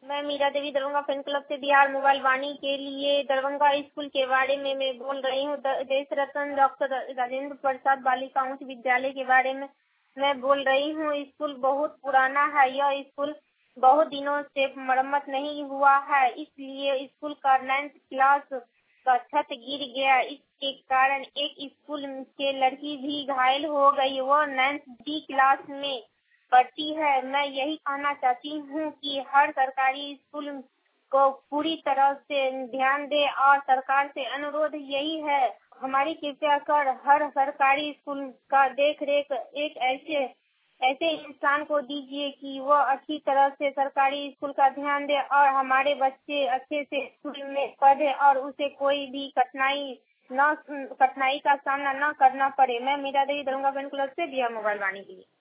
मैं Meera Devi Darbhanga fan club से Bihar mobile वाणी के लिए दरभंगा स्कूल के बारे में मैं बोल रही हूँ। देश रत्न डॉक्टर राजेंद्र प्रसाद बालिका उच्च विद्यालय के बारे में मैं बोल रही हूँ। स्कूल बहुत पुराना है। यह स्कूल बहुत दिनों से मरम्मत नहीं हुआ है, इसलिए स्कूल का 9th क्लास का छत गिर गया। इसके कारण एक स्कूल के लड़की भी घायल हो गई। वह 9th D क्लास में पढ़ती है। मैं यही कहना चाहती हूँ कि हर सरकारी स्कूल को पूरी तरह से ध्यान दे और सरकार से अनुरोध यही है, हमारी कृपया कर हर सरकारी स्कूल का देख रेख एक ऐसे इंसान को दीजिए कि वह अच्छी तरह से सरकारी स्कूल का ध्यान दे और हमारे बच्चे अच्छे से स्कूल में पढ़े और उसे कोई भी कठिनाई का सामना न करना पड़े। मैं मीरा देवी दरभंगा फैन क्लब से बिहार मोबाइल वाणी के लिए।